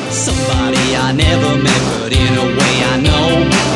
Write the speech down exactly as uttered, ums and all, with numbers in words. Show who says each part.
Speaker 1: Somebody I never met, but in a way I know.